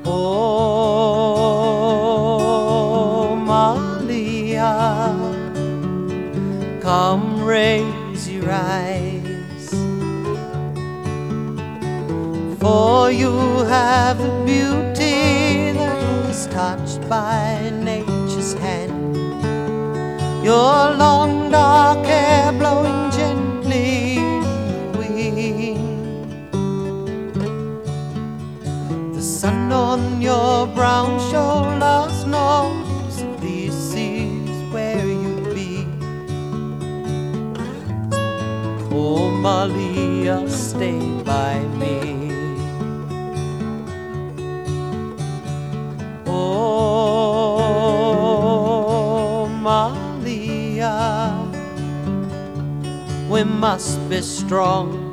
Oh, Malia, come raise your eyes, for you have the beauty that was touched by nature's hand. Your long dark hair blowing gently in the wind. The sun on your brown shoulders knows that this is where you'd be. Oh, Malia, stay by me. Oh, Malia, we must be strong